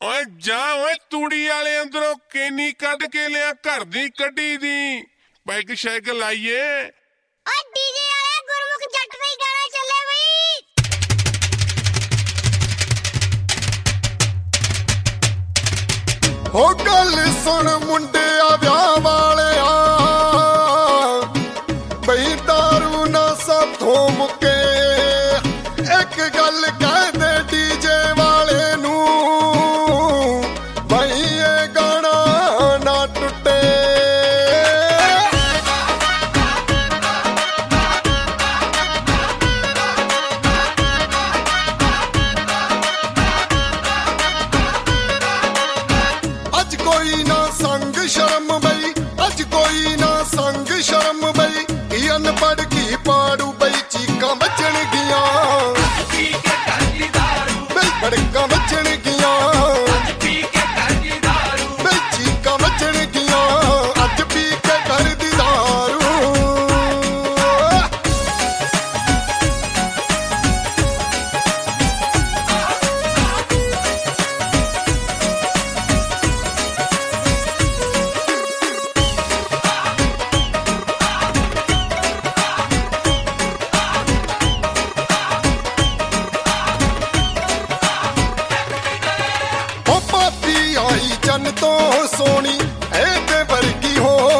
ਓਏ ਜਾ ਓਏ ਤੂੜੀ ਵਾਲੇ ਅੰਦਰੋਂ ਕੇਨੀ ਕੱਢ ਕੇ ਲਿਆ ਘਰ ਦੀ ਕੱਢੀ ਦੀ ਪੈਗ ਸ਼ੈਗ ਲਾਈਏ। ਓ ਡੀਜੇ ਵਾਲੇ ਗੁਰਮੁਖ ਜੱਟ ਤੇ ਗਾਣਾ ਚੱਲੇ ਬਈ। ਹੋ ਗੱਲ ਸੁਣ ਮੁੰਡਿਆ ਵਿਆਹ ਵਾਲਿਆ, ਬਈ ਦਾਰੂ ਨਾ ਸਾਥੋਂ ਮੁੱਕੇ। ਇੱਕ ਗੱਲ ਕਹਿ ਦੇ ਡੀਜੇ ਵਾਲੇ ਨੂੰ, ਬਈ ਇਹ ਗਾਣਾ ਨਾ ਟੁੱਟੇ। ਅੱਜ ਕੋਈ ਨਾ ਸੰਗ ਸ਼ਰਮ ਬਈ, ਅੱਜ ਕੋਈ ਨਾ ਸੰਗ ਸ਼ਰਮ ਬਈ। ਕੀ ਅਨਪੜ੍ਹ ਕੀ ਪਾੜੂ ਬਈ, ਚੀਕਾਂ ਵੱਜਣਗੀਆਂ ਬਈ, ਬੜਕਾਂ ਵੱਜਣਗੀਆਂ ਬਈ, ਚੀਕਾਂ ਵੱਜਣਗੀਆਂ ਅੱਜ ਪੀ ਕੇ ਕਰਦੀ ਦਾਰੂ। ਉਹ ਪਾਪੀ ਆਈ ਜਨ ਤੋਂ ਸੋਹਣੀ, ਇਹਦੇ ਵਰਗੀ ਹੋ